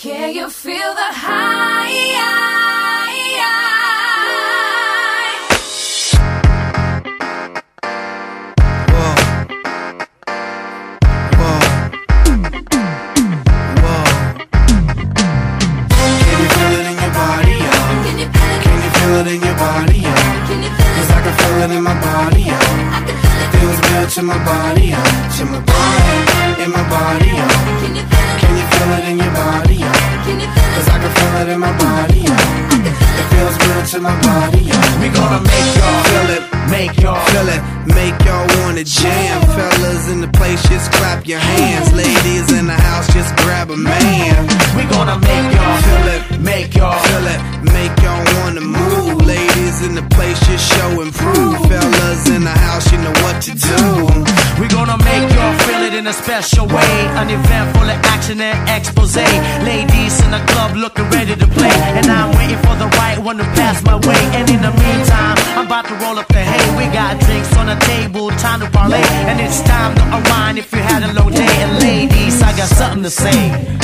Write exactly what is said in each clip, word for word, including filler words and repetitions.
Can you feel the high? In your body, yeah. Cause I can feel it in my body, yeah. It feels good to my body, yeah. To my body, in my body, yeah. Can you feel it in your body, yeah. Cause I can feel it in my body, yeah. It feels good to my body, yeah. We gonna make y'all feel it, make y'all feel it, make y'all wanna jam. Fellas in the place, just clap your hands. Ladies in the house, just grab a man. We gonna make y'all feel it, make y'all feel it, make y'all wanna move. Ladies in the place, just show and prove. Fellas in the house, you know what to do. We gonna make y'all feel it in a special way. An event full of action and expose. Ladies in the club looking ready to play, and I'm waiting for the right one to pass my way. And in the meantime, I'm about to roll up the hay. We got drinks on the table, time to parlay, and it's time to unwind if you had a low day. And ladies, I got something to say.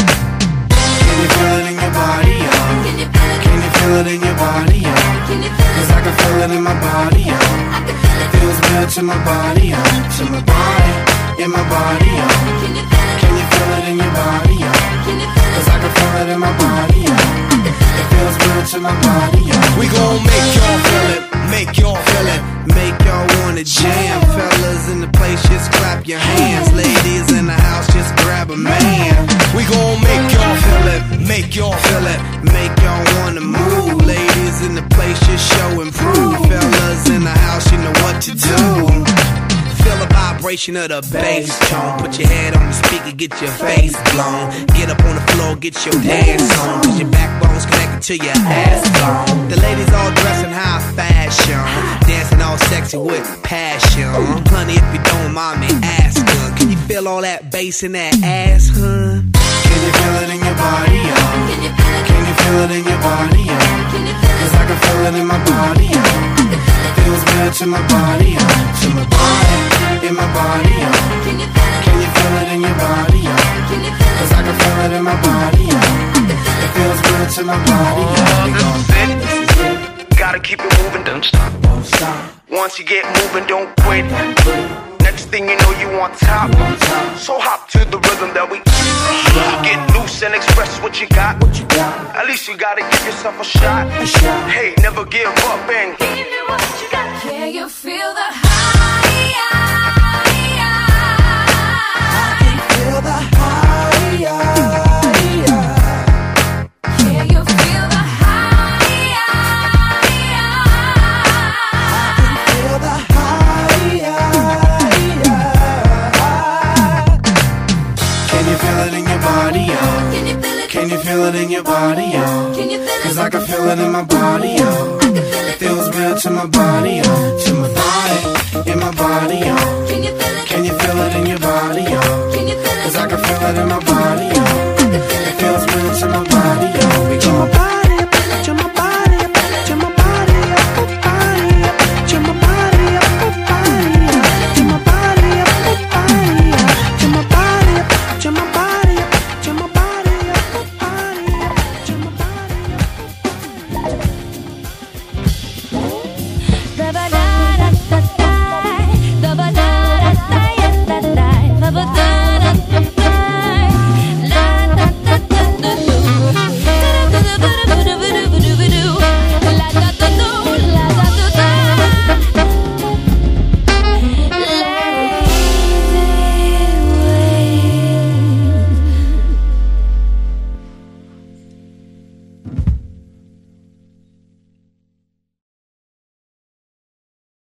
Can you feel it in your body, yeah? Can you feel it in your body, yeah? Cause I can feel it in my body, yeah. It feels good to my body, yeah. To my body, in my body, yeah. Can you feel it in your body, yeah? Cause I can feel it in my body, yeah. It feels good to my body, yeah. We gon' make y'all feel it, make y'all feel it, make y'all wanna jam. Fellas in the place, just clap your hands. Ladies in the house, just grab a man. We gon' make y'all feel it, make y'all feel it, make y'all wanna move. Ladies in the place, just show and prove. Fellas in the house, you know what to do. Feel the vibration of the bass tone. Put your head on the speaker, get your face blown. Get up on the floor, get your dance on. Cause your backbone's connected to your ass bone. The ladies all dressed in high fashion, dancing all sexy with passion. Honey, if you don't mind me asking, can you feel all that bass in that ass, huh? Can you feel it in your body, yeah? Can you feel it in your body, yeah? Cause I can feel it in my body, yeah. It feels good to my body, yeah. To my body, in my body, yeah. Can you feel it in your body, yeah? Cause I can feel it in my body, yeah. It feels good to my body, yeah. We gon' this is it. Gotta keep it moving, don't stop. Don't stop. Once you get moving, don't quit. Next thing you know, you on top. So hop to the rhythm that we get loose and express what you got. At least you gotta give yourself a shot. Hey, never give up and give me what you got. Can you feel the high? I can feel the high. Can you feel the high? I can feel the high. Can you feel it in your body, yeah? Can you feel it? Can you feel it in your body, yeah? Can you feel it? Cause I can feel it in my body, yeah. It feels good to my body, yeah. To my body, in my body, yeah. Can you feel it? Can you feel it in your body, yeah? Can you feel it? Cause I can feel it in my body, yeah.